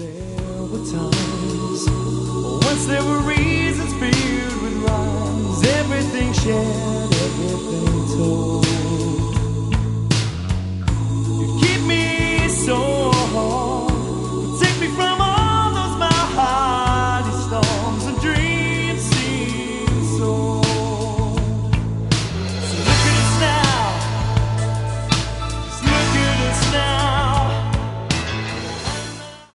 There were times once there were reasons filled with rhymes, everything shared, everything told.